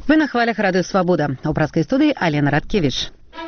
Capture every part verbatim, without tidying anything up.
Вы на хвалях Радио Свобода. У праской студии Алена Радкевич.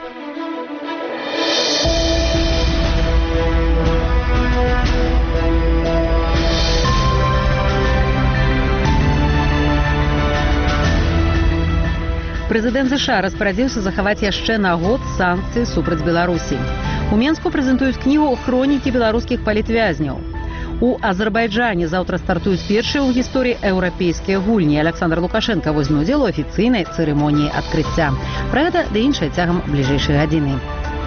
Прэзідэнт ЗША распарадзіўся захаваць яшчэ на год санкцыі супраць Беларусі. У Менску прэзентуюць кнігу «Хронікі беларускіх палітвязняў». У Азербайджане заўтра стартуюць першыя ў гісторыі еўрапейскія гульні. Александр Лукашенко возьме ўдзел у афіцыйнай цырымоніі адкрыцця. Пра гэта ды іншае цягам бліжэйшай гадзіны.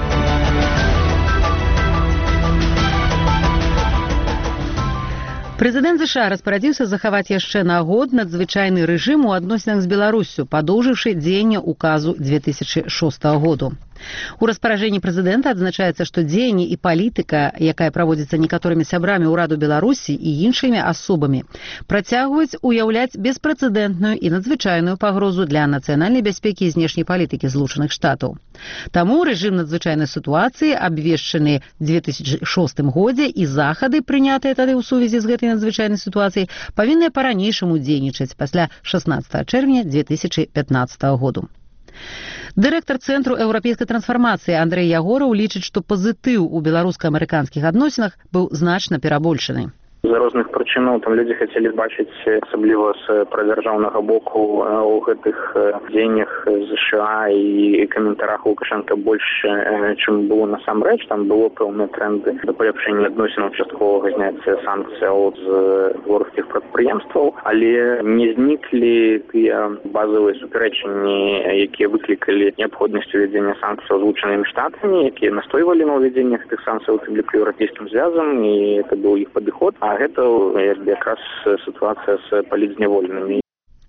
Прэзідэнт ЗША распарадзіўся захаваць яшчэ на год надзвычайны рэжым у адносінах з Беларуссю, падоўжыўшы дзеянне указу две тысячы шостага году. У распараджэнні прэзідэнта адзначаецца, што дзеянне і палітыка, якая праводзіцца некаторымі сябрамі ўраду Беларусі і іншымі асобамі, працягваюць уяўляць беспрэцэдэнтную і надзвычайную пагрозу для нацыянальнай бяспекі і знешняй палітыкі Злучаных Штатаў. Таму рэжым надзвычайнай сітуацыі, абвешчаны ў две тысячы шостым годзе, і захады, прынятыя тады ў сувязі з гэтай надзвычайнай сітуацыяй, павінны па-ранейшаму дзейнічаць пасля шаснаццатага чэрвеня две тысячы пятнаццатага году. Дырэктар Цэнтру еўрапейскай трансфармацыі Андрэй Ягораў лічыць, што пазітыў у беларуска-амерыканскіх адносінах быў значна перабольшаны. З розных прычынаў там людзі хацелі бачыць, асабліва з прадзяржаўнага боку, у гэтых дзеяннях ЗША і каментарах Лукашенка больш, чым было насамрэч. Там было пэўныя трэнды да паляпшэння адносінаў, частковага зняцця санкцыяў з беларускіх прадпрыемстваў, але не зніклі тыя базавыя супярэчанні, якія выклікалі неабходнасць увядзення санкцыяў Злучанымі Штатамі, якія настойвалі на ўвядзенні гэтых санкцыяў, тым ліку еўрапейскім звязам, і это быў іх падыход. А гэта якраз сітуацыя з палітзняволенымі.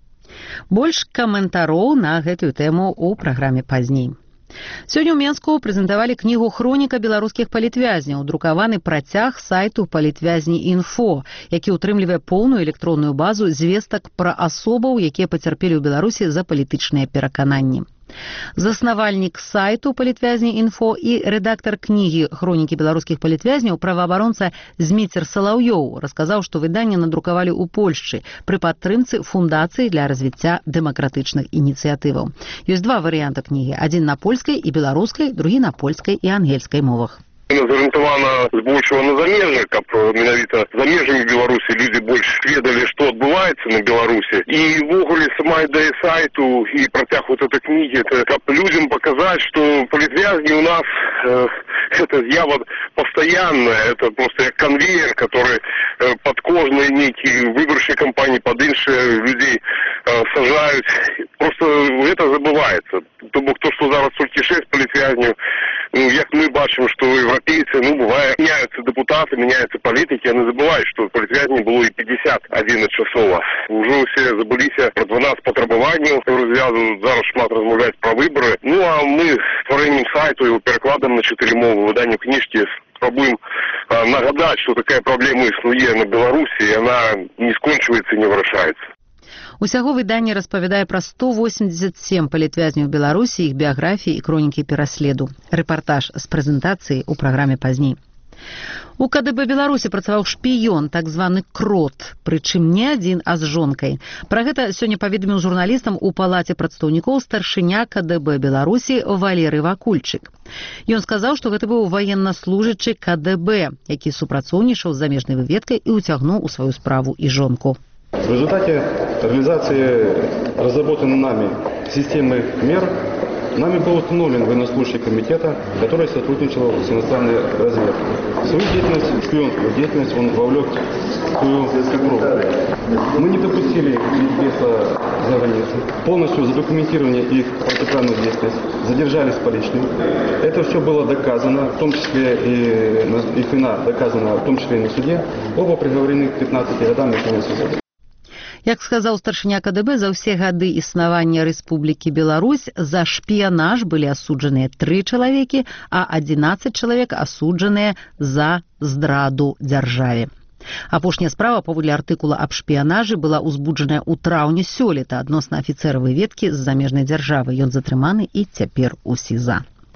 Больш каментароў на гэтую тэму ў праграме пазней. Сёння ў Менску прэзентавалі кнігу «Хроніка беларускіх палітвязняў», друкаваны працяг сайту «Палітвязні.Інфо», які ўтрымлівае поўную электронную базу звестак пра асобаў, якія пацярпелі ў Беларусі за палітычныя перакананні. Заснавальнік сайту «Палітвязні.Інфо» і рэдактар кнігі «Хронікі беларускіх палітвязняў» праваабаронца Зміцер Салаўёў расказаў, што выданне надрукавалі ў Польшчы пры падтрымцы фундацыі для развіцця дэмакратычных ініцыятываў. Ёсць два варыянты кнігі, адзін на польскай і беларускай, другі на польскай і ангельскай мовах. Зарыентавана збольшага на замежжа, каб менавіта за межамі Беларусі людзі больш ведалі, што адбываецца на Беларусі. І ввогуле сама ідэя сайту і працяг вот этой кнігі, это каб людзям паказаць, што палітвязні у нас э, это з'ява постоянная, это просто як конвейер, который э, под кожнай нейкі выбарчай кампаніі, под іншыя людзей э, сажаюць. Просто это забываецца. То бок то, што зараз толькі шэсць палітвязняў, ну, як мы бачым, што европейцы, ну, бывае, меняются депутаты, меняются политики, а не забывают, что палітвязней было и пятьдесят один часова. Уже все забыліся про дванадцать патрабаванняў, развязывают, зараз шмат размаўляць про выборы. Ну, а мы стварэннем сайту, его перекладом на четыре мовы, выданнем книжки, спробуем а, нагадать, что такая проблема існуе на Беларуси, и она не скончивается и не вырашается. Усяго выданне распавядае пра сто восемьдесят семь палітвязняў Беларусі, іх біяграфіі і хронікі пераследу. Рэпартаж з прэзентацыі ў праграме пазней. У КДБ Беларусі працаваў шпіён, так званы крот, прычым не адзін, а з жонкай. Пра гэта сёння паведаміў журналістам у палаце прадстаўнікоў старшыня КДБ Беларусі Валерый Вакульчык. Ён сказаў, што гэта быў ваеннаслужачы КДБ, які супрацоўнічаў з замежнай выведкай і ўцягнуў у сваю справу і жонку. В результате реализации разработанной нами системы мер нами был установлен военнослужащий комитета, который сотрудничал с иностранной разведкой. В свою деятельность, шпионскую деятельность он вовлек свою группу. Мы не допустили ликбеза за границу. Полностью задокументировали их противоправную деятельность, задержали с поличным. Это все было доказано, в том числе и их вина доказана, в том числе и на суде. Оба приговорены к пятнадцати годам лишения свободы. Як сказаў старшыня КДБ, за ўсе гады існавання Рэспублікі Беларусь за шпіянаж былі асуджаныя тры чалавекі, а адзінаццаць чалавек асуджаныя за здраду дзяржаве. Апошняя справа паводле артыкула аб шпіянажы была ўзбуджаная ў траўні сёлета адносна афіцэра выведкі з замежнай дзяржавы. Ён затрыманы і цяпер у СІЗА.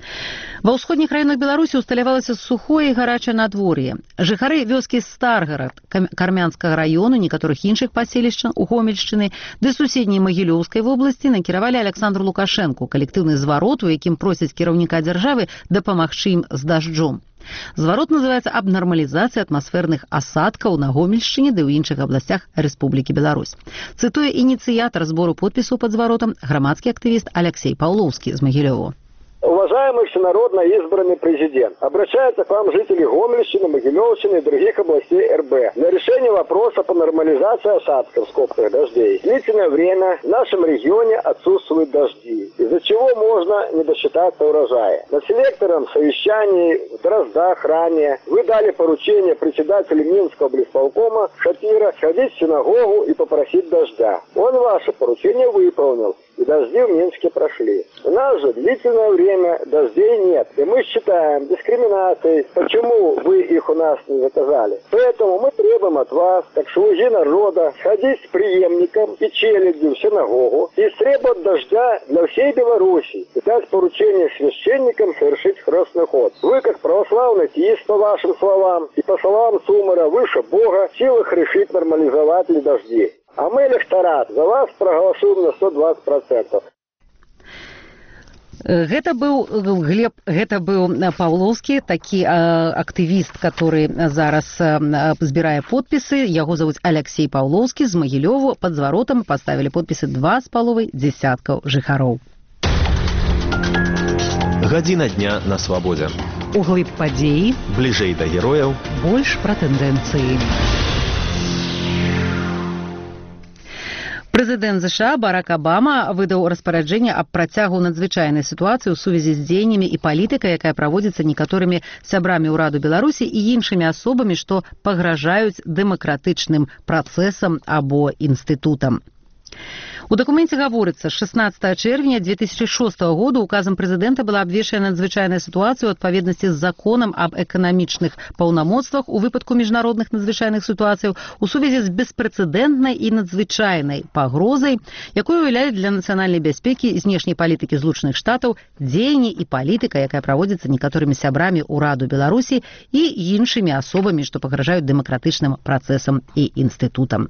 Ва ўсходніх раёнах Беларусі усталявалася сухое і гарачае надвор'е. Жыхары вёскі Старгарад Кармянскага раёну, некаторых іншых паселішчаў у Гомельшчыны ды суседняй Магілёўскай вобласці накіравалі Аляксандру Лукашэнку калектыўны зварот, у якім просяць кіраўніка дзяржавы дапамагчы ім з дажджом. Зварот называецца аб нармалізацыі атмасферных асадкаў на Гомельшчыне ды ў іншых абласцях Рэспублікі Беларусь. Цытуе ініцыятар збору подпісаў пад зваротам грамадскі актывіст Алексей Павловскі з Магілёва. Уважаемый всенародно избранный президент, обращаются к вам жители Гомельщины, Могилевщины и других областей эр бэ для решения вопроса по нормализации осадков в скобках дождей. Длительное время в нашем регионе отсутствуют дожди, из-за чего можно не досчитаться урожая. На селекторном совещании в Дроздах ранее вы дали поручение председателю Минского облисполкома Шапира сходить в синагогу и попросить дождя. Он ваше поручение выполнил, и дожди в Минске прошли. У нас же длительное время дождей нет. И мы считаем дискриминацией, почему вы их у нас не заказали. Поэтому мы требуем от вас, как слуги народа, сходить с преемником и челядью в синагогу и требовать дождя для всей Беларуси и дать поручение священникам совершить крестный ход. Вы, как православный теист, по вашим словам, и по словам Сумара, выше Бога, в силах решить нормализовать ли дожди. А мы, электорат, за вас проголосуем на сто двадцать процентов. Гэта быў Глеб, гэта быў Павловскі, такі э, актывіст, который зараз э, збірае подпісы. Яго зовут Алексей Павловскі з Магілёву. Пад зваротам паставілі подпісы два з паловай дзесяткаў жыхароў. Гадзіна дня на свабодзе. Углыб падзеі. Бліжэй да герояў. Больш пра тэндэнцыі. Прэзідэнт ЗША Барак Абама выдаў распараджэнне аб працягу надзвычайнай сітуацыі ў сувязі з дзеяннямі і палітыкай, якая праводзіцца некаторымі сябрамі ўраду Беларусі і іншымі асобамі, што пагражаюць дэмакратычным працэсам або інстытутам. У дакуменце гаворыцца, з шаснаццатага чэрвеня дзве тысячы шостага году указам прэзідэнта была абвешчана надзвычайная сітуацыя ў адпаведнасці з законам аб эканамічных паўнамоцтвах у выпадку міжнародных надзвычайных сітуацыяў у сувязі з беспрэцэдэнтнай і надзвычайнай пагрозай, якую уяўлялі для нацыянальнай бяспекі і знешняй палітыкі Злучаных Штатаў дзеянні і палітыка, якая праводзіцца некаторымі сябрамі ўраду Беларусі і іншымі асобамі, што пагражаюць дэмакратычным працэсам і інстытутам.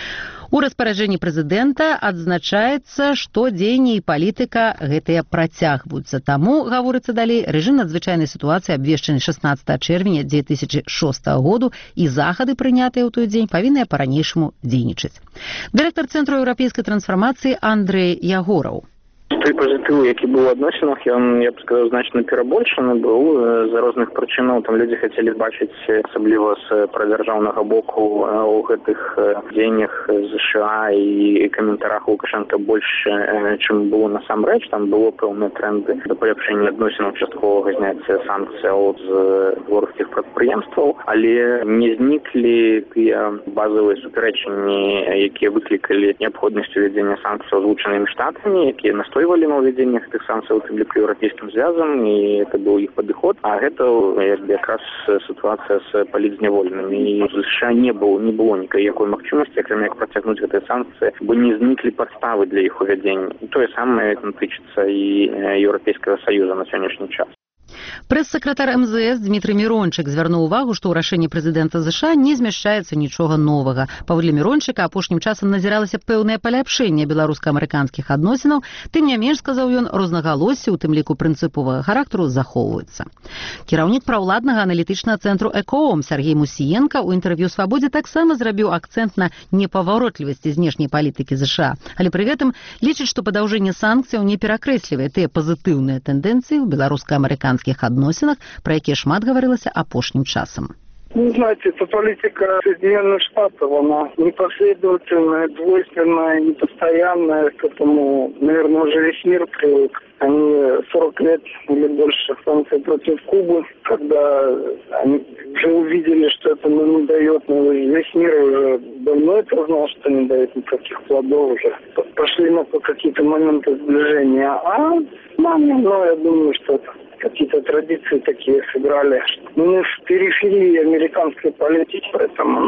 У распараджэнні прэзідэнта адзначаецца, што дзеянні і палітыка гэтыя працягваюцца. Таму, гаворыцца далей, рэжым надзвычайнай сітуацыі абвешчаны шаснаццатага чэрвеня дзве тысячы шостага году і захады, прынятыя ў той дзень, павінны па-ранейшаму дзейнічаць. Дырэктар Цэнтру еўрапейскай трансфармацыі Андрэй Ягораў. Той пазітыў, які быў у адносінах, ён, я б сказаў, значна перабольшаны быў з розных прычынаў. Там людзі хацелі бачыць, асабліва з прадзяржаўнага боку, у гэтых дзеяннях ЗША і каментарах Лукашенка больш, чым было насамрэч. Там было пэўныя трэнды да паляпшэння адносінаў, частковага зняцця санкцыяў з беларускіх прадпрыемстваў, але не зніклі тыя базавыя супярэчанні, якія выклікалі неабходнасць увядзення санкцыяў Злучанымі Штатамі, якія настойвалі на ўвядзенне гэтых санкцыяў тым лік еўрапейскім звязам, і это быў іх падыход. А гэта якраз сітуацыя з палітзняволенымі. І ЗША не было, не было ніякой магчымасці, акрамя як працягнуць гэтыя санкцыі, бо не зніклі падставы для іх увядзення. І тое самае тычыцца і Еўрапейскага Саюза на сённяшні час. Прэс-сакратар эм зэ эс Дмітрый Мірончык звярнуў увагу, што ў рашэнні прэзідэнта ЗША не змяшчаецца нічога новага. Паводле Мірончыка, апошнім часам назіралася пэўнае паляпшэнне беларуска-амерыканскіх адносінаў, тым не менш, сказаў ён, рознагалоссі, у тым ліку прынцыповага характару, захоўваюцца. Кіраўнік праўладнага аналітычнага цэнтру «Экоом» Сергей Мусіенка ў інтэрв'ю «Свабодзе» таксама зрабіў акцэнт на непаваротлівасці знешняй палітыкі ЗША, але пры гэтым лічыць, што падаўжэнне санкцыяў не перакрэслівае тыя пазітыўныя тэндэнцыі ў беларуска-амерыканскіх адносінах, про якія шмат гаварылася апошнім часам. Ну, знаете, эта политика Соединенных Штатов, она непоследовательная, двойственная, непостоянная, к этому, наверное, уже весь мир привык. Они сорок лет или больше санкций против Кубы, когда они уже увидели, что это ну, не дает, ну, весь мир уже давно это знал, что не дает никаких плодов уже. Пошли на какие-то моменты сближения, а маме, ну, я думаю, что какие-то традиции такие сыграли. Мы в периферии американской политики, поэтому, ну, так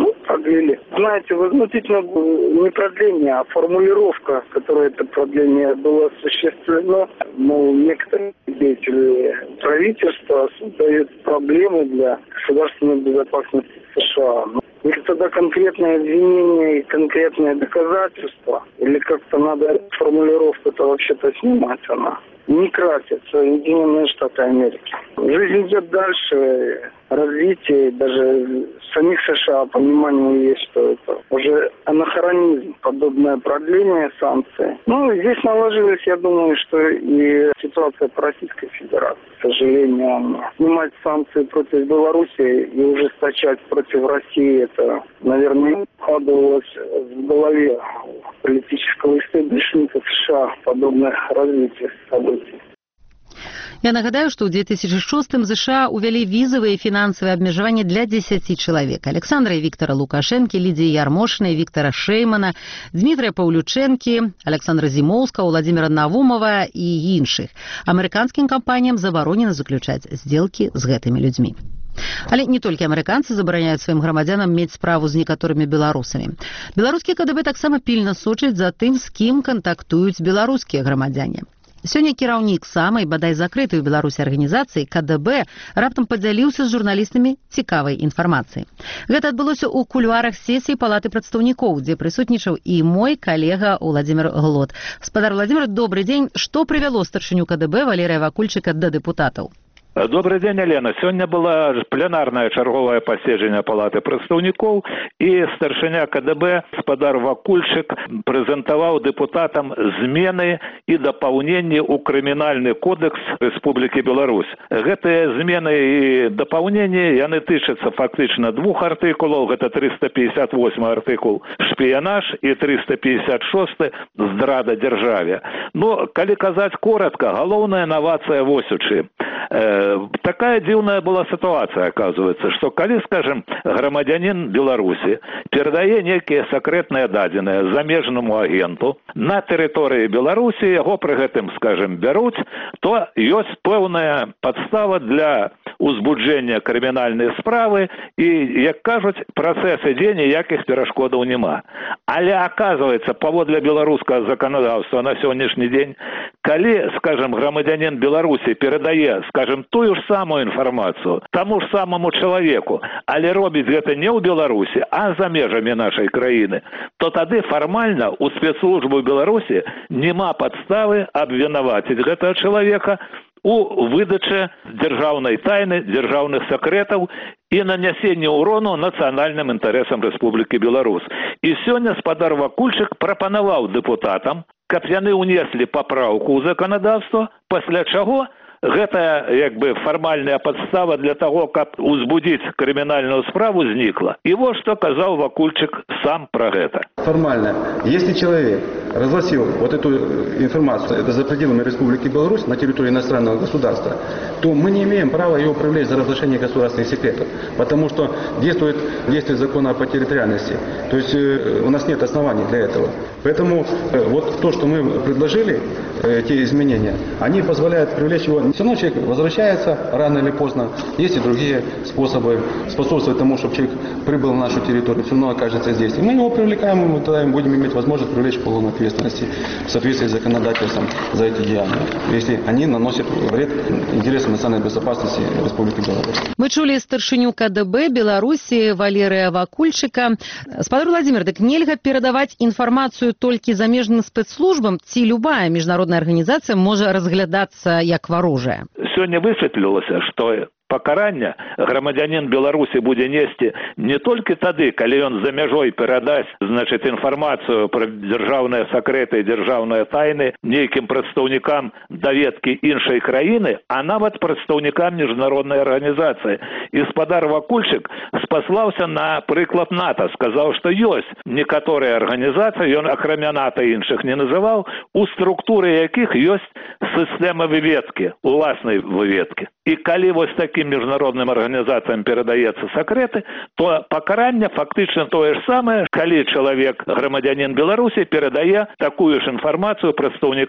продлили. Знаете, возмутительно не продление, а формулировка, которая это продление было осуществлено. Мол, некоторые деятели правительства создают проблемы для государственной безопасности США. Или тогда конкретное обвинение и конкретное доказательство, или как-то надо формулировку-то вообще-то снимать она. Не красится Соединенные Штаты Америки. Жизнь идет дальше, развитие, даже самих США понимание есть, что это уже анахронизм, подобное продление санкций. Ну, здесь наложилась, я думаю, что и ситуация по Российской Федерации. К сожалению, снимать санкции против Беларуси и ужесточать против России, это, наверное, вкладывалось в голове политического истеблишмента США подобное развитие событий. Я нагадаю, што ў две тысячи шостым ЗША увялі візавыя і фінансавыя абмежаванні для дзесяці чалавек. Александра і Віктора Лукашэнкі, Лідзіі Ярмошынай, Віктора Шэймана, Дмітрыя Паўлючэнкі, Александра Зімоўска, Владзіміра Навумова і іншых. Амерыканскім кампаніям забаронена заключаць здзелкі з гэтымі людзьмі. Але не толькі амерыканцы забараняюць сваім грамадзянам мець справу з некаторымі беларусамі. Беларускі КДБ таксама пільна сочыць за тым, з кім кантактуюць беларускія грамадзяне. Сёння кіраўнік самай, бадай закрытай у Беларусі арганізацыі КДБ раптам падзяліўся з журналістамі цікавай інфармацыяй. Гэта адбылося ў кулуарах сесіі Палаты прадстаўнікоў, дзе прысутнічаў і мой калега Владзімір Глот. Гаспадар Владзімір, добры дзень. Што прывяло старшыню КДБ Валерыя Вакульчыка да дэпутатаў? Добрый день, Елена. Сегодня было пленарное черговое паседжанне Палаты прадстаўнікоў, и старшыня КДБ гаспадар Вакульчык прэзентаваў депутатам змены и дапаўненні ў крымінальны кодекс Республики Беларусь. Гэтыя змены и дапаўненні, яны тычацца фактычна двух артыкулаў, гэта триста пятьдесят восьмой артыкул шпіянаж и триста пятьдесят шестой здрада дзяржаве. Но, калі казаць коротко, галоўная новация вось у чым. Такая дзіўная была ситуация, оказывается, что коли, скажем, громадянин Беларуси передае некие секретные дадзеныя замежному агенту на территории Беларуси, его при гэтым, скажем, берут, то есть пэўная подстава для узбудження крымінальнай справы и, як кажуць, процесс ідзе, ніякіх перашкодаў нема. Але, оказывается, паводле беларускага законодаўства на сегодняшний день, коли, скажем, громадянин Беларуси передае, скажем, ту ж самую информацию тому ж самому человеку, але робіць гэта не ў Беларуси, а за межами нашей краіны, то тады формально у спецслужбы Беларуси нема подставы обвинаваціць гэтага человека у выдаче державной тайны, державных секретов и нанесении урону национальным интересам Республики Беларусь. И сегодня гаспадар Вакульчык прапанаваў депутатам, каб яны унеслі поправку ў законодаўства, пасля чаго гэта як бы формальная подстава для того, как узбудить криминальную справу зникла. И вот что сказал Вакульчык сам про это. Формально, если человек разгласил вот эту информацию это за пределами Республики Беларусь на территории иностранного государства, то мы не имеем права его привлечь за разглашение государственных секретов, потому что действует действие закона по территориальности. То есть э, у нас нет оснований для этого. Поэтому э, вот то, что мы предложили, э, те изменения, они позволяют привлечь его. Все равно человек возвращается рано или поздно. Есть и другие способы способствовать тому, чтобы человек прибыл на нашу территорию, все равно окажется здесь. И мы его привлекаем, и мы тогда будем иметь возможность привлечь к полной ответственности в соответствии с законодательством за эти деяния, если они наносят вред интересам национальной безопасности Республики Беларусь. Мы чули старшыню КДБ Беларуси Валерия Вакульчыка. Гаспадар Владимир, так нельга передавать информацию только замежным спецслужбам, ці любая международная организация может разглядаться як ворожая? Сегодня высветлілася, что пакаранне грамадзянін Беларусі будзе несці не толькі тады, калі ён за мяжой перадасць, значит, інфармацыю пра дзяржаўныя сакрэты і дзяржаўныя тайны нейкім прадстаўнікам даведкі іншай краіны, а нават прадстаўнікам міжнароднай арганізацыі. І гаспадар Вакульчык спаслаўся на прыклад НАТО, сказаў, што ёсць некаторыя арганізацыі, ён акрамя НАТО іншых не называў, у структуры якіх ёсць сістэма выведкі, уласнай выведкі. І калі вось таким международным организациям передается секреты, то покарание фактично то же самое, коли человек, громадянин Беларуси, передает такую же информацию представникам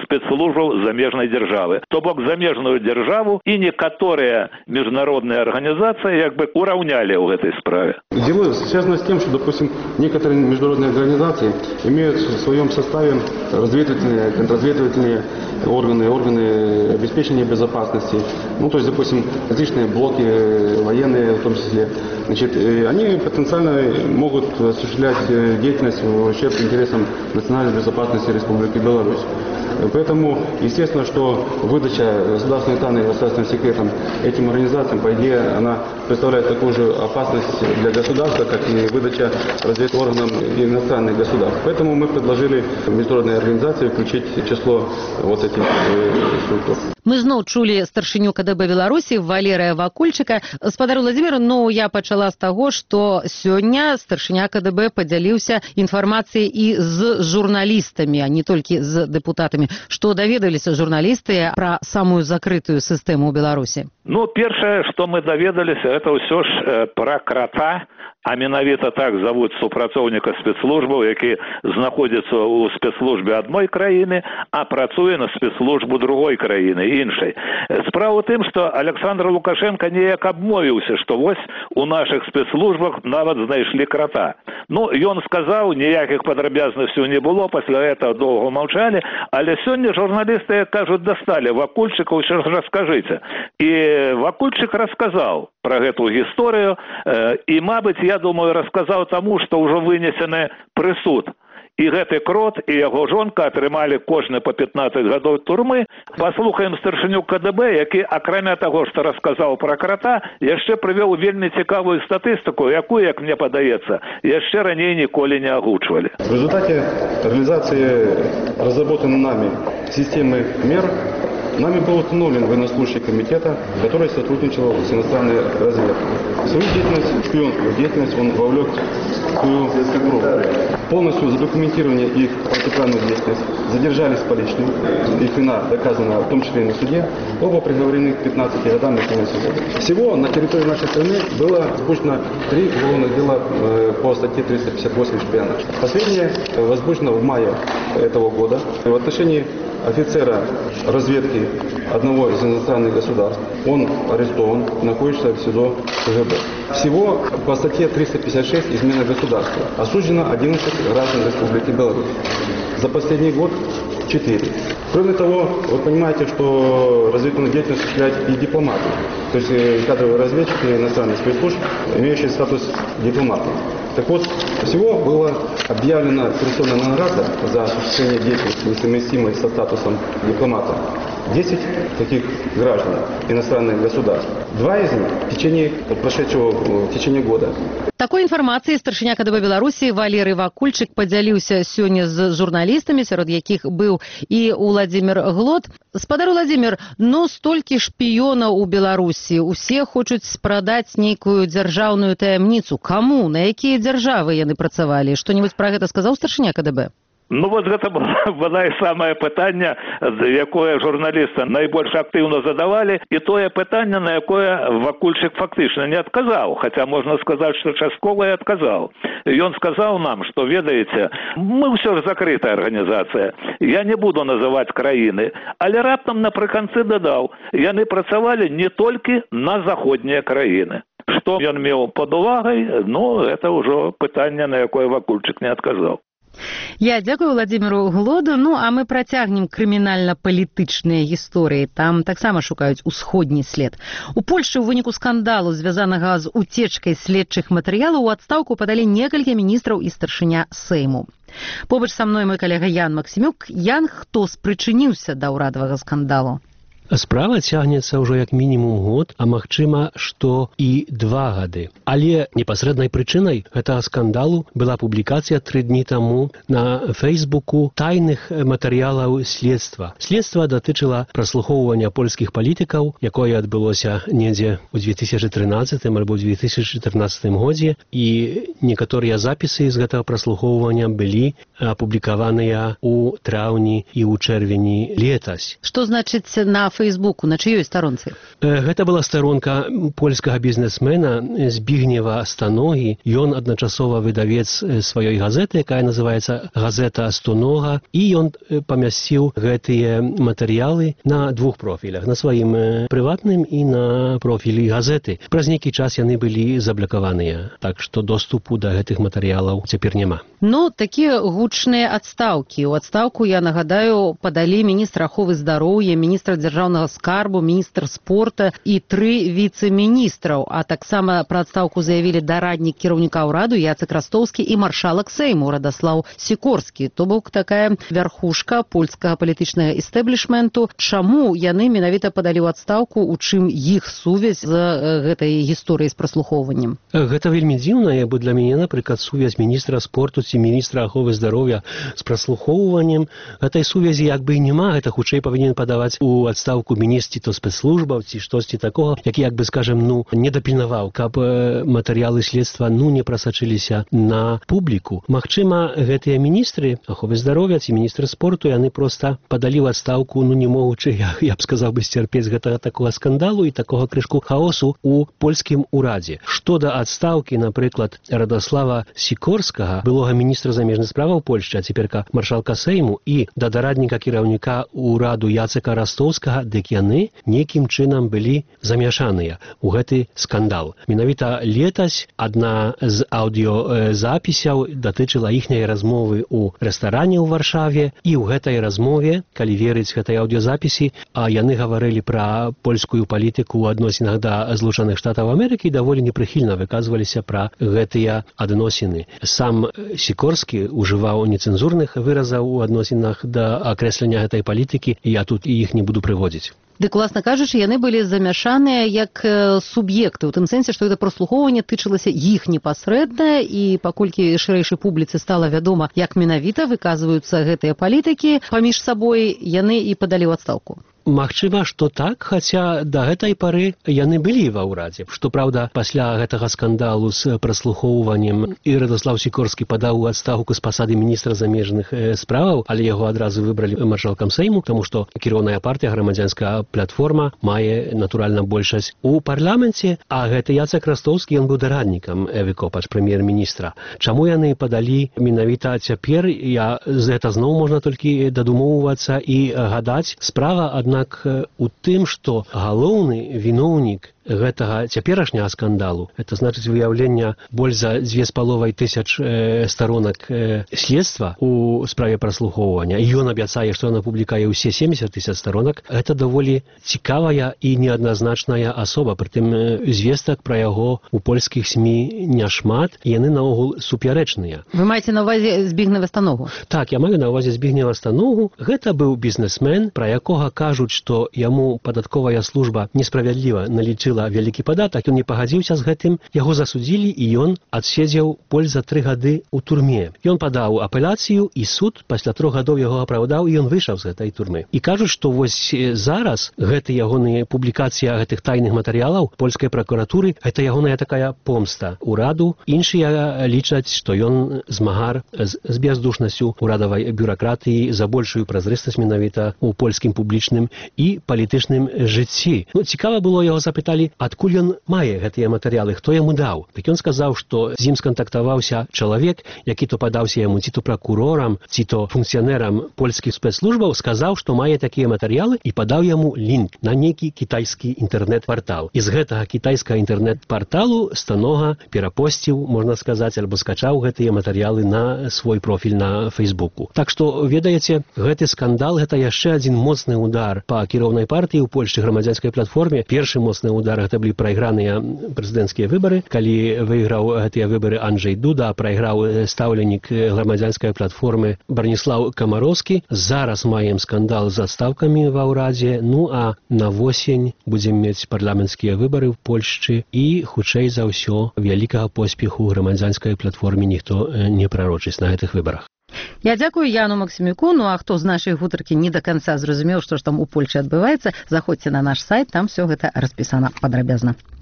спецслужбаў замежнай дзяржавы. То бок замежную дзяржаву і некаторыя міжнародныя арганізацыі як бы ураўнялі ў гэтай справе. Дело связано с тем, что, допустим, некоторые международные организации имеют в своем составе разведывательные, контрразведывательные органы, органы обеспечения безопасности. Ну, то есть, допустим, различные блоки военные в том числе. Значит, они потенциально могут осуществлять деятельность в ущерб интересам национальной безопасности Республики Беларусь. Поэтому, естественно, что выдача государственной тайны и государственным секретом этим организациям, по идее, она представляет такую же опасность для государства, как и выдача разведорганам иностранных государств. Поэтому мы предложили международные организации включить в число вот этих структур. Мы зноў чулі старшыню КДБ Беларусі Валерыя Вакульчыка. Спадар Владимир, ну я пачала з таго, што сёння старшыня КДБ падзяліўся інфармацыяй і з журналістамі, а не толькі з дэпутатамі. Што даведаліся журналісты пра самую закрытую сістэму ў Беларусі? Ну, першае, што мы даведаліся, это ўсё ж э, пра крата, а менавіта так завуць супрацоўніка спецслужбаў, які знаходзіцца ў спецслужбе адной краіны, а працуе на спецслужбу другой краіны, іншай. Справа ў тым, што Александр Лукашенко неяк абмовіўся, што вось у нашых спецслужбах нават знайшлі крата. Ну, ён сказаў, ніякіх падрабязнасцяў не было, пасля этого доўга маўчалі, але сёння журналісты, як кажуць, дасталі Вакульчыка, ўсё ж раскажыце. І Вакульчык расказаў пра гэту гісторыю, і, мабыць, я думаю, расказаў таму, што ўжо вынесены прысуд. І гэты крот, і яго жонка атрымалі кожны па пятнаццаць гадоў турмы. Паслухаем старшыню КДБ, які, акрамя таго, што расказаў пра крата, яшчэ прывёў вельмі цікавую статыстыку, якую, як мне падаецца, яшчэ раней ніколі не агучвалі. В результате реализации разработанной нами системы мер нами был установлен военнослужащий комитета, который сотрудничал с иностранной разведкой. В свою деятельность, шпионскую деятельность он вовлек свою группу. Полностью задокументирование их противоправной деятельности, задержались по личным, их вина доказана в том числе и на суде, оба приговорены к пятнадцати годам лишнего свободы. Всего на территории нашей страны было возбуждено три уголовных дела по статье триста пятьдесят восемь шпионаж. Последнее возбуждено в мае этого года в отношении офицера разведки одного из иностранных государств. Он арестован, находится в СИЗО КГБ. Всего по статье триста пятьдесят шесть измена государства осуждено одиннадцать граждан Республики Беларусь. За последний год четыре. Кроме того, вы понимаете, что разведывательную деятельность осуществляют и дипломаты. То есть кадровые разведчики иностранных спецслужб, имеющие статус дипломатов. Так вот, всего было объявлено коррупционная награда за осуществление деятельности, несовместимой со статусом дипломата. десять таких граждан иностранных государств. Два из них в течение вот, прошедшего в течение года. Такой інфармацыяй старшыня КДБ Беларусі Валерый Вакульчык падзяліўся сёння з журналістамі, сярод якіх быў і Владимир Глот. Спадар Владимир, ну столькі шпіёнаў у Беларусі, усе хочуць прадаць нейкую дзяржаўную таямніцу. Каму, на якія дзяржавы яны працавалі? Што-нибудь пра гэта сказаў старшыня КДБ? Ну вот гэта было і самае пытанне, якое журналісты найбольш актыўна задавалі, і тое пытанне, на якое Вакульчык фактычна не адказаў, хаця можна сказаць, што часткова і адказаў. Ён сказаў нам, што, ведаеце, мы ўсё ж закрытая арганізацыя, я не буду называць краіны, але раптам напрыканцы дадаў, яны працавалі не толькі на заходнія краіны. Што ён меў пад увагай, ну, гэта ўжо пытанне, на якое Вакульчык не адказаў. Я дзякую Владимиру Глоду. Ну, а мы працягнем крымінальна-палітычныя гісторыі. Там таксама шукаюць усходні след. У Польшчы ў выніку скандалу, звязанага з уцечкай следчых матэрыялаў, у адстаўку падалі некалькі міністраў і старшыня Сейму. Побач са мной мой калега Ян Максімюк. Ян, хто спрычыніўся да ўрадавага скандалу? Справа цягнецца ўжо як мінімум год, а магчыма, што і два гады. Але непасрэднай прычынай гэтага скандалу была публікацыя тры дні таму на Фейсбуку тайных матэрыялаў следства. Следства датычыла праслухоўвання польскіх палітыкаў, якое адбылося недзе ў две тысячы трынаццатым альбо две тысячы чатырнаццатым годзе, і некаторыя запісы з гэтага праслухоўвання былі апублікаваныя ў траўні і ў чэрвені летась. Што значыць на Фейсбуку, на чыёй старонцы? Гэта была старонка польскага бізнесмена Збігнева Станогі. Ён адначасова выдавец сваёй газеты, якая называецца «Газета Стонога», і ён памясціў гэтыя матэрыялы на двух профілях, на сваім прыватным і на профілі газеты. Праз нейкі час яны былі заблакаваныя, так што доступу да гэтых матэрыялаў цяпер няма. Ну, такія гучныя адстаўкі. У адстаўку, я нагадаю, падалі міністр аховы здароўя, міністр дзяржаўнага скарбу, міністр спорта і тры віцэ-міністраў. А таксама пра адстаўку заявілі дараднік кіраўніка ўраду Яцек Растоўскі і маршалак Сейму Радаслаў Сікорскі. То бок такая вярхушка польскага палітычнага эстэблішменту. Чаму яны менавіта падалі ў адстаўку, у чым іх сувязь з гэтай гісторыяй з праслухоўваннем? Гэта вельмі дзіўна, бо для мяне, напрыклад, сувязь міністра спорту ці міністра аховы здароўя з праслухоўваннем, гэтай сувязі як бы і няма. Гэта хутчэй павінен падаваць у адстаўку міністр ці то спецслужбаў, ці штосьці такога, які, як бы скажем, ну, не дапільнаваў, каб матэрыялы следства ну не прасачыліся на публіку. Магчыма, гэтыя міністры аховы здароўя ці міністры спорту, яны проста падалі ў адстаўку, ну не могучы, я, я б сказаў бы, сцярпець гэтага такога скандалу і такога крышку хаосу у польскім урадзе. Што да адстаўкі, напрыклад, Радаслава Сікорскага, былога міністра замежных справаў Польшчы, а цяперка маршалка Сейму, і да дарадніка кіраўніка ўраду Яцека Растоўскага, дык яны нейкім чынам былі замяшаныя ў гэты скандал. Менавіта летась адна з аўдыёзапісяў датычыла іхняй размовы ў рэстаране ў Варшаве, і ў гэтай размове, калі верыць гэтай аўдыёзапісі, а яны гаварылі пра польскую палітыку ў адносінах да Злучаных Штатаў Амерыкі, даволі непрыхільна выказваліся пра гэтыя адносіны. Сам Сікорскі ужываў нецэнзурных выразаў у адносінах да акрэслення гэтай палітыкі, я тут і іх не буду прыводзіць. Дык, уласна кажучы, яны былі замяшаныя як суб'екты, у тым сэнсе, што гэта праслухоўванне тычылася іх непасрэдна, і паколькі шырэйшай публіцы стала вядома, як менавіта выказваюцца гэтыя палітыкі паміж сабой, яны і падалі ў адстаўку. Магчыма, што так, хаця да гэтай пары яны былі ва ўрадзе. Што праўда, пасля гэтага скандалу з праслухоўваннем і Радаслаў Сікорскі падаў у адстаўку з пасады міністра замежных справаў, але яго адразу выбралі маршалкам Сейму, таму што кіроўная партыя, грамадзянская платформа, мае, натуральна, большасць у парламенце, а гэты Яцек Растоўскі, ён быў дараднікам Эвы Копач, прэм'ер-міністра. Чаму яны падалі менавіта цяпер, я з гэта зноў можна толькі дадумоўвацца і гадаць. Справа, адна у тым, што галоўны віноўнік гэтага цяперашняга скандалу, это значыць выяўлення больш за дзве з паловай тысяч э, сторонак э, следства у справе праслухоўвання. І ён абяцае, што ён апублікае ўсе семдзесят тысяч сторонак. Гэта даволі цікавая і неадназначная асоба. Прытым э, звестак пра яго у польскіх СМІ няшмат, і яны наогул супярэчныя. Вы маеце на ўвазе Збігнева Станогу? Так, я маю на ўвазе Збігнева Станогу. Гэта быў бізнесмен, пра якога кажуць, што яму падатковая служба несправядліва налічыла вялікі падатак, ён не пагадзіўся з гэтым, яго засудзілі, і ён адседзеў больш за тры гады ў турме. Ён падаў апеляцыю, і суд пасля трох гадоў яго апраўдаў, і ён выйшаў з гэтай турмы. І кажуць, што вось зараз гэты ягоны публікацыя гэтых тайных матэрыялаў польскай пракуратуры, гэта ягоная такая помста ўраду. Іншыя лічаць, што ён змагар з, з бездушнасцю ўрадавай бюракратыі за большую празрыстасць менавіта ў польскім публічным і палітычным жыцці. Ну, цікава было, яго запыталі, адкуль ён мае гэтыя матэрыялы, хто яму даў. Так ён сказаў, што з ім скантактаваўся чалавек, які то падаўся яму ці то пракурорам, ці то функцыянерам польскіх спецслужбаў, сказаў, што мае такія матэрыялы, і падаў яму лінк на нейкі кітайскі інтэрнэт-партал. І з гэтага кітайскага інтэрнэт-парталу Станога перапосціў, можна сказаць, альбо скачаў гэтыя матэрыялы на свой профіль на Фейсбуку. Так што, ведаеце, гэты скандал, гэта яшчэ адзін моцны удар па кіроўнай партыі ў Польшчы, грамадзянскай платформе. Першы моцны удар, гэта былі прайграныя прэзідэнцкія выбары, калі выйграў гэтыя выбары Анджэй Дуда, прайграў стаўленік грамадзянскай платформы Браніслаў Камароўскі. Зараз маем скандал з адстаўкамі ва ўрадзе, ну а на восень будзем мець парламенцкія выбары ў Польшчы, і хутчэй за ўсё вялікага поспеху грамадзянскай платформе ніхто не прарочыць на гэтых выбарах. Я дзякую Яну Максімюку. Ну а хто з нашай гутаркі не да канца зразумеў, што ж там у Польшчы адбываецца, заходзьце на наш сайт, там все гэта распісана падрабязна.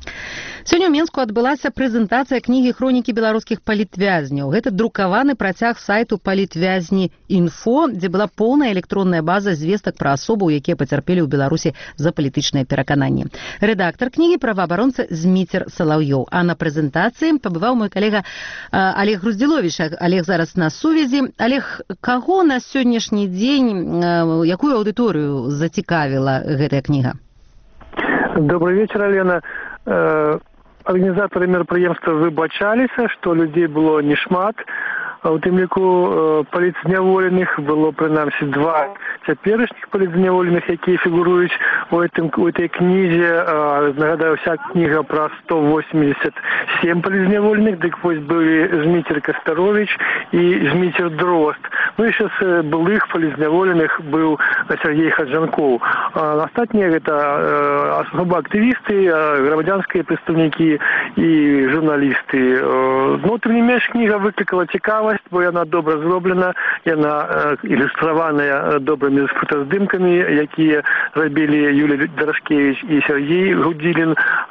Сёння ў Менску адбылася прэзентацыя кнігі «Хронікі беларускіх палітвязняў». Гэта друкаваны працяг сайту «Палітвязні інфо», дзе была поўная электронная база звестак пра асобаў, якія пацярпелі ў Беларусі за палітычнае перакананне. Рэдактар кнігі праваабаронца Зміцер Салаўёў. А на прэзентацыі пабываў мой калега Олег Груздзіловіч. Олег зараз на сувязі. Олег, каго на сённяшні дзень, якую аўдыторыю зацікавіла гэтая кніга? Добрый вечер, Алена. Арганізатары мерапрыемства выбачаліся, што людзей было не шмат. У тым ліку палітзняволеных было прынамсі два цяперашніх палітзняволеных, якія фігуруюць у гэтым у этой кнізе. Нагадаю, вся кніга пра сто восемьдесят семь палітзняволеных, дык вось былі Зміцер Кастарович і Зміцер Дрозд. Ну і яшчэ з былых палітзняволеных быў Сергей Хаджанкоў. Астатнія гэта асоба актывісты, грамадзянскія прадстаўнікі і журналісты. Ну, тым не менш, кніга выклікала цікавасць, бо яна добра зроблена, яна ілюстраваная добрымі фотаздымкамі, якія рабілі Юлія Дарашкевіч і Сергей Гудзілін.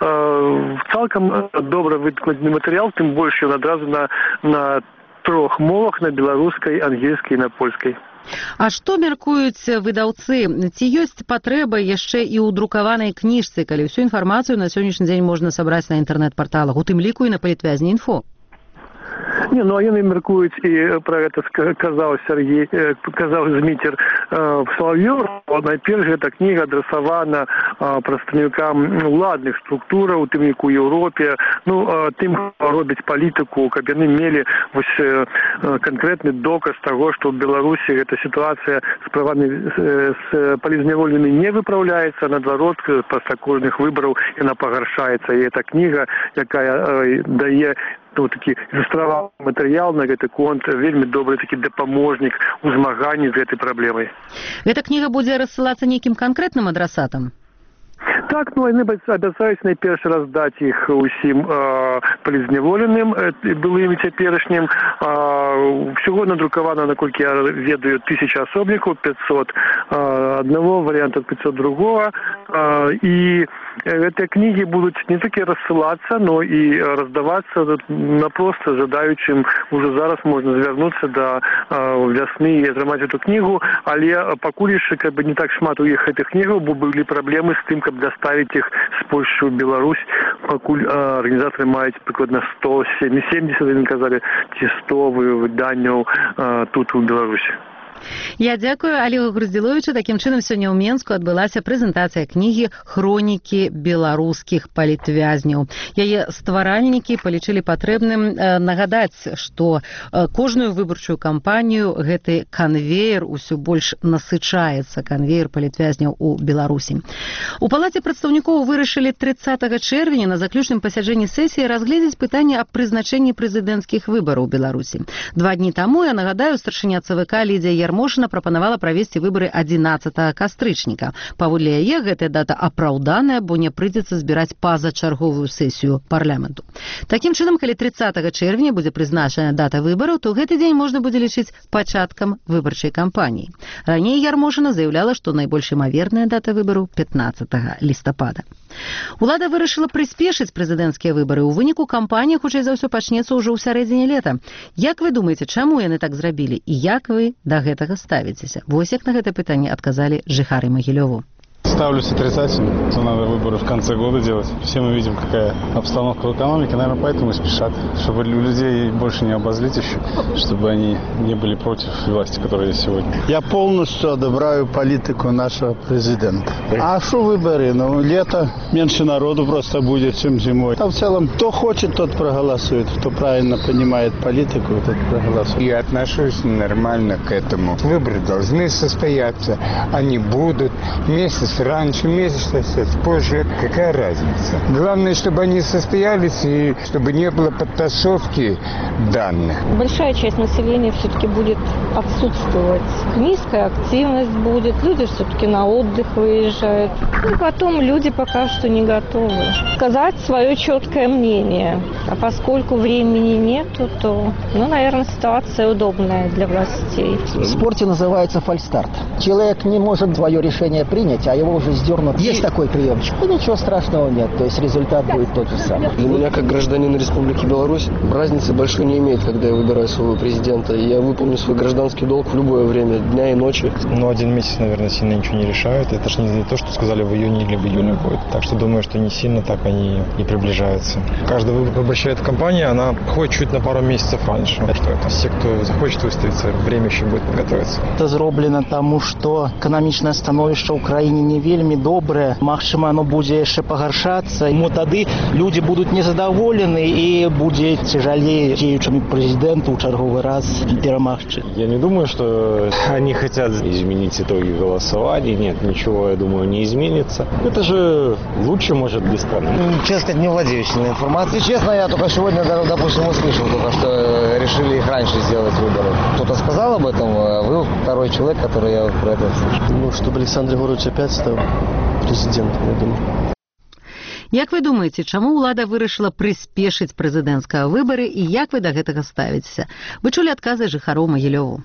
Цалкам добра выкладзены матэрыял, тым больш ён адразу на, на трох мовах, на беларускай, ангельскай і на польскай. А што мяркуюць выдаўцы? Ці ёсць патрэба яшчэ і ў друкаванай кніжцы, калі ўсю інфармацыю на сённяшні дзень можна сабраць на інтэрнэт-парталах, у тым ліку і на палітвязні інфо? Не, ну а яны мяркуюць, і пра гэта казаў Сергей, казаў Зміцер Салаўёў. Найперш гэта кніга адрасавана прадстаўнікам уладных структураў, у тым ліку Еўропе, ну тым, хто робіць палітыку, каб яны мелі вось канкрэтны доказ таго, што ў Беларусі гэта сітуацыя з правамі з палітзняволенымі не выпраўляецца, наадварот, пасля кожных выбараў яна пагаршаецца. І гэта кніга, якая дае ну, такі ілюстраваны матэрыял на гэты конт, вельмі добры такі дапаможнік у змаганні з гэтай праблемай. Гэта кніга будзе рассылацца нейкім канкрэтным адрасатам? Так, ну, яны абяцаюць найперш раздаць іх усім э, палітзняволеным, э, былым і цяперашнім. Э, всего надрукавана, наколькі я ведаю, тысяча асобнікаў, пятьсот э, аднаго варыянта, пятьсот другого. Э, і гэтыя кнігі будуць не толькі рассылацца, но і раздавацца напроста жадаючым. Уже зараз можна звярнуцца да э, вясны і атрымаць эту кнігу, але пакуль яшчэ как бы не так шмат у іх гэтых кнігаў, бо былі праблемы з тым, каб доставить их с Польши в Беларусь, покуль э, организаторы маюць прикладно сто семьдесят, они казали, ці сто выданняў э, тут у Беларусі. Я дзякую Олегу Груздзіловічу. Такім чынам сёння ў Менску адбылася прэзентацыя кнігі «Хронікі беларускіх палітвязняў». Яе стваральнікі палічылі патрэбным нагадаць, што кожную выбарчую кампанію гэты канвеер усё больш насычаецца, канвеер палітвязняў у Беларусі. У палаце прадстаўнікоў вырашылі трыццатага чэрвеня на заключным пасяджэнні сесіі разгледзець пытанне аб прызначэнні прэзідэнцкіх выбараў у Беларусі. Два дні таму, я нагадаю, старшыня ЦВК Лідзія Ярмошына прапанавала правесці выбары адзінаццатага кастрычніка. Паводле яе гэтая дата апраўданая, бо не прыйдзецца збіраць пазачарговую сесію парламенту. Такім чынам, калі трыццатага чэрвеня будзе прызначана дата выбараў, то гэты дзень можна будзе лічыць пачаткам выбарчай кампаніі. Раней Ярмошына заяўляла, што найбольш імаверная дата выбару пятнаццатага лістапада. Улада вырашыла прыспешыць прэзідэнцкія выбары. У выніку кампанія, хутчэй за ўсё, пачнецца ўжо ў сярэдзіне лета. Як вы думаеце, чаму яны так зрабілі і як вы да гэтага ставіцеся? Вось як на гэта пытанне адказалі жыхары Магілёву. Ставлюсь отрицательно, то надо выборы в конце года делать. Все мы видим, какая обстановка в экономике, наверное, поэтому и спешат, чтобы у людей больше не обозлить еще, чтобы они не были против власти, которая есть сегодня. Я полностью одобряю политику нашего президента. А что выборы? Ну, лето, меньше народу просто будет, чем зимой. А в целом, кто хочет, тот проголосует, кто правильно понимает политику, тот проголосует. Я отношусь нормально к этому. Выборы должны состояться, они будут. Месяц раньше, месяц позже, какая разница? Главное, чтобы они состоялись и чтобы не было подтасовки данных. Большая часть населения все-таки будет отсутствовать. Низкая активность будет, люди все-таки на отдых выезжают. И потом люди пока что не готовы сказать свое четкое мнение. А поскольку времени нету, то, ну, наверное, ситуация удобная для властей. В спорте называется фальстарт. Человек не может свое решение принять, а его уже сдернут. Есть такой приемчик. Ну, ничего страшного нет. То есть результат будет тот же самый. Для меня, как гражданина Республики Беларусь, разницы большой не имеет, когда я выбираю своего президента. Я выполню свой гражданский долг в любое время, дня и ночи. Ну, один месяц, наверное, сильно ничего не решает. Это же не то, что сказали в июне или в июле будет. Так что думаю, что не сильно так они и приближаются. Каждый выбор обращает компания, она ходит чуть на пару месяцев раньше. Что это все, кто захочет выставиться, время еще будет подготовиться. Это зроблено тому, что экономичное становище в Украине не вельми доброе. Магчыма, оно будет еще погаршаться. Ему тогда люди будут незадоволены и будет тяжелее деючему президенту в черговый раз перемагчи. Я не думаю, что они хотят изменить итоги голосования. Нет, ничего, я думаю, не изменится. Это же лучше, может, для страны. Честно сказать, не владею сильной информацией. Честно, я только сегодня, допустим, услышал, только что решили их раньше сделать выборы. Кто-то сказал об этом, а вы второй человек, который я про это слышал. Ну, чтобы Александр Григорьевич опять стал президентом, я думаю. Як вы думаеце, чаму ўлада вырашыла прыспешыць прэзідэнцкага выбары і як вы да гэтага ставіцеся? Вы чулі адказы жыхароў Магілёву.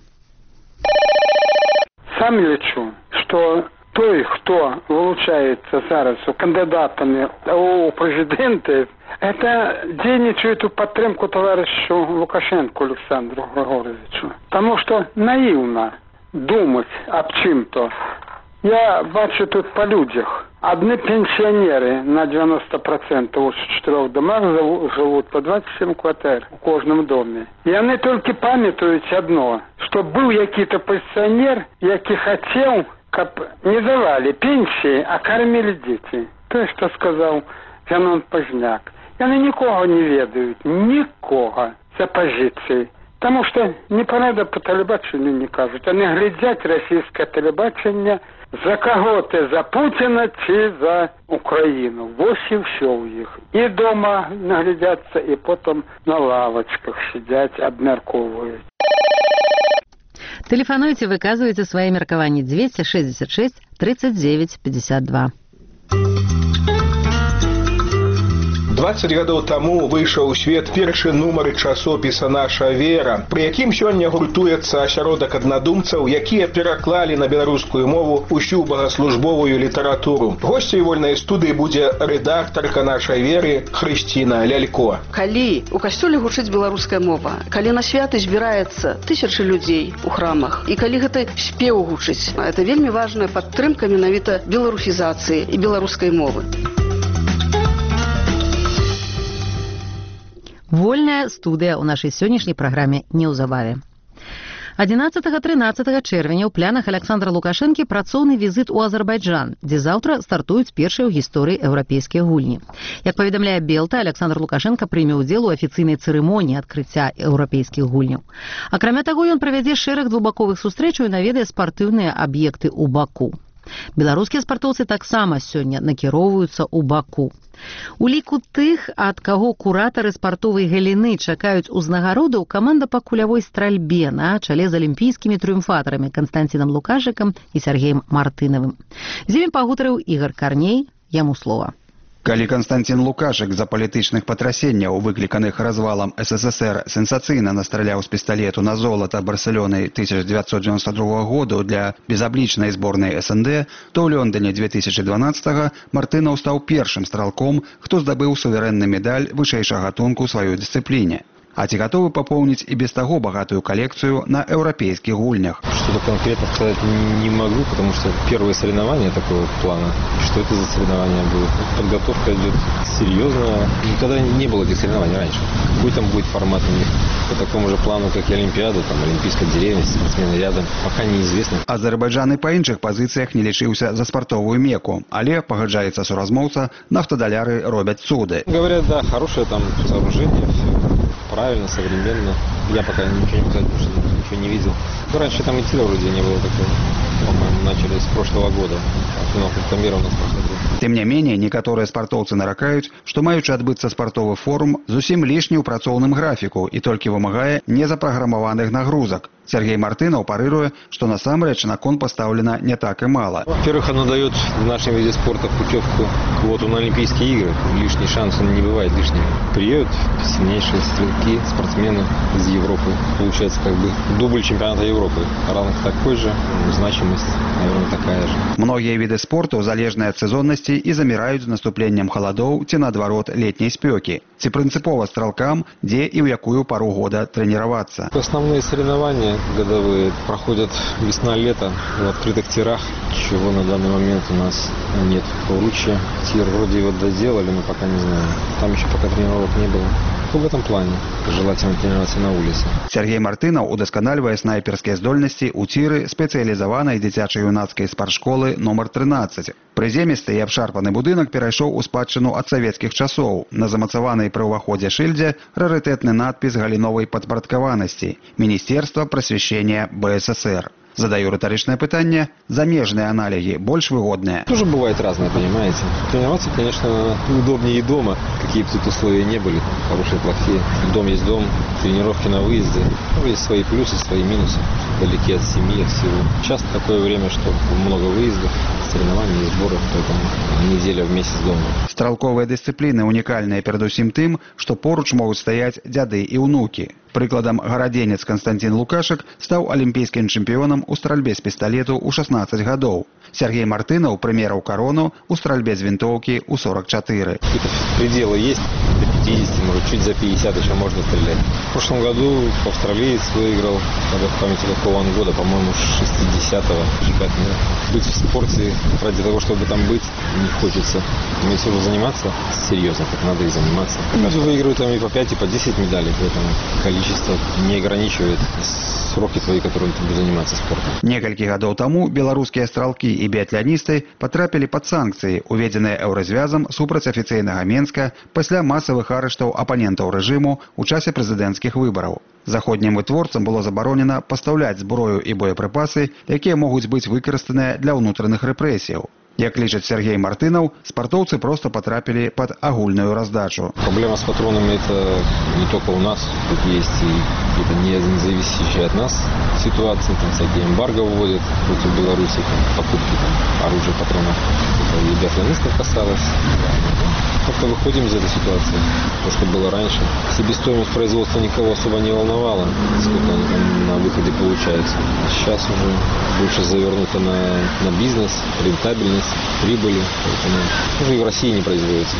Сам лічу, што той, хто вылучаецца зараз у кандидатами у президенты, это дзейнічаюць у падтрымку товарищу Лукашенко Александру Григорьевичу. Потому что наивно думать об чем-то. Я бачу тут по людях. Одни пенсионеры на девяносто процентов у четырех домах живут по двадцать семь квартир в каждом доме. И они только памятуют одно, что был який-то пенсионер, який хотел, как не давали пенсии, а кормили дети. То, что сказал Зянон Пожняк. И они никого не ведают, никого с оппозиции. Потому что неправда по телебачению не кажут. Они глядят российское телебачение за кого-то, за Путина чи за Украину. Вот и все у них. И дома наглядятся, и потом на лавочках сидят, обмерковывают. Тэлефануйце, выказвайце свае меркаванні двести шестьдесят шесть тридцать девять пятьдесят два. двадцать гадоў таму выйшаў у свет першы нумар часопіса «Наша вера», пры якім сёння гуртуецца асяродак аднадумцаў, якія пераклалі на беларускую мову усю богаслужбовую літаратуру. Госцей вольнай студыі будзе рэдактарка «Нашай веры» Хрысціна Лялько. Калі у касцёле гучыць беларуская мова, калі на святы збіраецца тысячы людзей у храмах, і калі гэта спеў гучыць, это вельмі важная падтрымка менавіта беларусізацыі і беларускай мовы. Вольная студыя ў нашай сённяшняй праграме неўзабаве. адзінаццатага-трынаццатага чэрвеня ў планах Александра Лукашэнкі працоўны візіт у Азербайджан, дзе заўтра стартуюць першыя ў гісторыі еўрапейскія гульні. Як паведамляе Белта, Александр Лукашенко прыме ўдзел у афіцыйнай цырымоніі адкрыцця еўрапейскіх гульняў. Акрамя таго, ён правядзе шэраг двухбаковых сустрэчаў і наведае спартыўныя аб'екты ў Баку. Беларускія спартоўцы таксама сёння накіроўваюцца ў Баку. У ліку тых, ад каго куратары спартовай галіны чакаюць узнагародаў, каманда па кулявой стральбе на чале з алімпійскімі трыумфатарамі Канстанцінам Лукашыкам і Сергеем Мартынавым. З імі пагутарыў Ігар Карней, яму слова. Калі Канстанцін Лукашык з-за палітычных патрасенняў, выкліканых развалам СССР, сенсацыйна настраляў з пісталету на золата Барселоны тысяча девятьсот девяносто другого году для безаблічнай зборнай СНД, то ў Лондоне две тысячи дванаццатага Мартынаў стаў першым стралком, хто здабыў суверэнны медаль вышэйшага гатунку ў сваёй дысцыпліне. А ці готовы пополнить и без того богатую коллекцию на европейских гульнях? Что-то конкретно сказать не могу, потому что первые соревнования такого плана. Что это за соревнования будут? Подготовка идет серьезная. Никогда не было этих соревнований раньше. Какой там будет формат у них? По такому же плану, как и Олимпиада, там Олимпийская деревня, спортсмены рядом. Пока неизвестно. Азербайджан и по іншых позициях не лічыўся за спартовую меку, але, пагаджаецца суразмоўца, нафтадаляры робят цуды. Говорят, да, хорошее там сооружение, все правильно, современно. Я пока ничего не сказать, потому что ничего не видел. Но раньше там и тела вроде не было такого. По-моему, начали с прошлого года. Финал Кубка-мира у нас проходил. Тем не менее, некоторые спартовцы наракаюць, што маючы адбыцца спартовы форум зусім лішні ў працоўным графіку і толькі вымагае незапраграмаваных нагрузак. Сергей Мартынов парируе, что насамрэч на кон поставлено не так и мало. Во-первых, оно дает в нашем виде спорта путевку квоту на Олимпийские игры. Лишний шанс, он не бывает лишним. Приедут сильнейшие стрелки, спортсмены из Европы. Получается как бы дубль чемпионата Европы. Равных такой же, значимость, наверное, такая же. Многие виды спорту залежны от сезонности и замирают с наступлением холодов, те наоборот летней спеки. Ці принципово стрелкам, где и в якую пару года тренироваться. Основные соревнования годовые проходят весна-лето в открытых тирах, чего на данный момент у нас нет. В Уруче тир вроде его доделали, но пока не знаю. Там еще пока тренировок не было. В этом плане желательно тренироваться на улице. Сергей Мартынов удосканальвае снайперские здольности у тиры спецыялізаванай дзіцяча-юнацкай спартшколы номер тринадцать. Прыземісты і абшарпаны будынак перайшоў у спадчыну ад савецкіх часоў. На замацаванай пры ўваходзе шыльдзе рарытэтны надпіс галіновай падпарадкаванасці «Міністерства просвещения БССР». Задаю риторичное питание. Замежные аналоги больше выгодные? Тоже бывает разное, понимаете. Тренироваться, конечно, удобнее и дома. Какие бы тут условия не были, хорошие, плохие. Дом есть дом, тренировки на выезде. Ну, есть свои плюсы, свои минусы. Вдалеке от семьи, от всего. Часто такое время, что много выездов, соревнований и сборов, поэтому неделя в месяц дома. Стралковые дисциплины уникальные передусім тым, что поруч могут стоять дяды и внуки. Прикладом гарадзенец Константин Лукашек стал олимпийским чемпионом у стрельбе с пистолету у шестнадцать годов. Сергей Мартынов примерил корону у стрельбе с винтовки у сорок четыре. Какие-то пределы есть, до пятидесяти, может чуть за пятьдесят еще можно стрелять. В прошлом году австралиец выиграл, когда в памяти какого он года, по-моему, шестидесятого. Быть в спорте ради того, чтобы там быть, не хочется. Имеется в виду заниматься серьезно, как надо и заниматься. Люди выигрывают там и по пять, и по десять медалей, поэтому количество не ограничивает сроки твои, которыми ты будешь заниматься спортом. Некалькі гадоў таму беларускія стралкі і біятляністы потрапілі пад санкцыі, уведзеныя еўразвязам супраць афіцыйнага Менска пасля масавых арыштаў апанентаў рэжыму ў часе прэзідэнцкіх выбараў. Заходнім вытворцам было забаронена пастаўляць зброю і боепрыпасы, якія могуць быць выкарыстаныя для ўнутраных рэпрэсіяў. Як лічыць Сергей Мартынов, спартовцы просто потрапили под огульную раздачу. Проблема с патронами это не только у нас, тут есть и это не зависящая от нас ситуация, там всякие эмбарго вводят против Беларуси, там, покупки там, оружия, патронов. Это и биатлонистов касалось. Как-то выходим из этой ситуации, то, что было раньше. Себестоимость производства никого особо не волновала, сколько они там на выходе получается. Сейчас уже больше завернуто на, на бизнес, рентабельность, прибыли. Поэтому уже и в России не производится.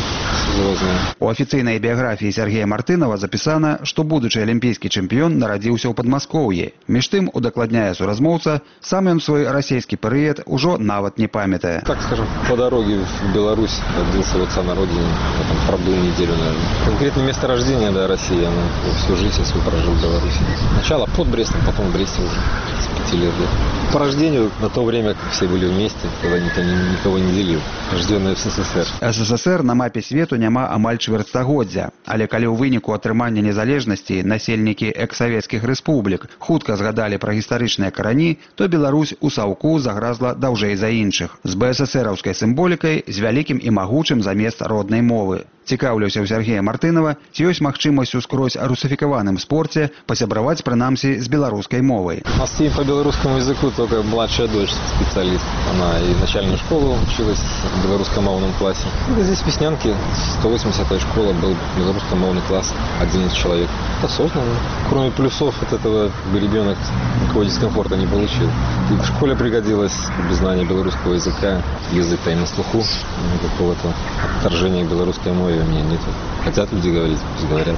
У афіцыйнай біяграфіі Сергея Мартынова запісана, што будучы алімпійскі чэмпіён нарадзіўся ў Падмаскоўі. Між тым, удакладняе суразмоўца, сам ён свой расійскі перыяд ужо нават не памятае. Так скажем, по дороге в Беларусь родился в отца на родине, я там пробыл неделю, наверное. Конкретное место рождения, да, России, она всю жизнь свою прожил в Беларуси. Сначала под Брестом, потом в Бресте уже с пяти лет. По рождению на то время все были вместе, когда никто никого не делил. Рожденный в СССР. СССР на мапе свету няма амаль чвэрцьстагоддзя, але калі ў выніку атрымання незалежнасці насельнікі эксавецкіх рэспублік хутка згадалі пра гістарычныя карані, то Беларусь у саўку загразла даўжэй за іншых, з БССРаўскай сімволікай, з вялікім і магучым замест роднай мовы. Цікаўлюся ў Сергея Мартынова, ці ёсць магчымасць ускрозь русифікаваным спорце пасябраваць прынамсі з беларускай мовай. У нас по белорусскому языку только младшая дочь специалист. Она и начальную школу училась в белорусскомовном классе. И здесь в Веснянке сто восьмидесятая школа, был белорусскомовный класс, одиннадцать человек. Осознанно. Кроме плюсов от этого ребенок никакого дискомфорта не получил. И в школе пригодилось без знания белорусского языка. Язык-то и на слуху. Какого-то отторжения к белорусской мове у меня нет. Хотят люди говорить, пусть говорят.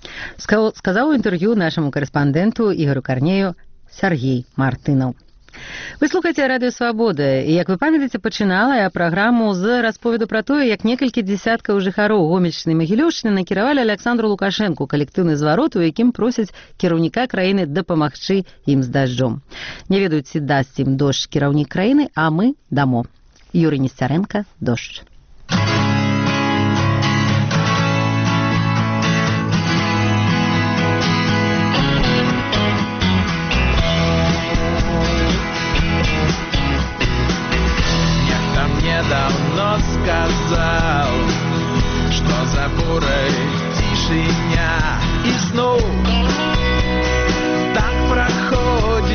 Сказал в интервью нашему корреспонденту Игорю Корнею Сергей Мартынов. Вы слухаеце радыё Свабода, і як вы памятаеце, пачынала я праграму з расповеду пра тое, як некалькі дзесяткаў жыхароў Гомельшчыны і Магілёўшчыны накіравалі Александру Лукашэнку калектыўны зварот, у якім просяць кіраўніка краіны дапамагчы ім з дажджом. Не ведаюць, ці дасць ім дождж кіраўнік краіны, а мы дамо. Юрий Несцярэнка, «Дождж». Давно сказал, что за бурой тишиня и снова так проходит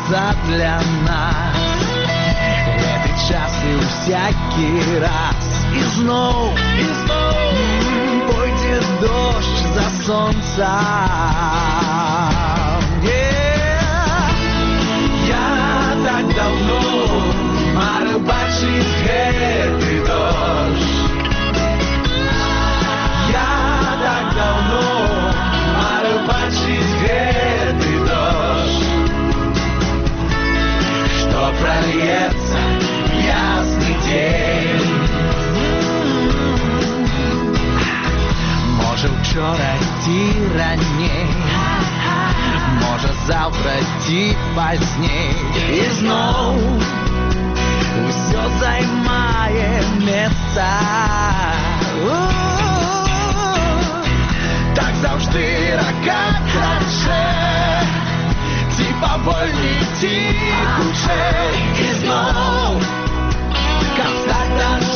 место для нас. Гэты часы всякий раз. И снова, и снова пойдет дождь за солнцем. Я так давно маю бачить гэты дождь. Я так давно маю бачить гэты дождь, что прольется ясный день. Може вчора ті раней, може завтра ті пазней. І знов усё займає места. Так завжди рака каче, ті повольні, ті хуче. І знов, как стать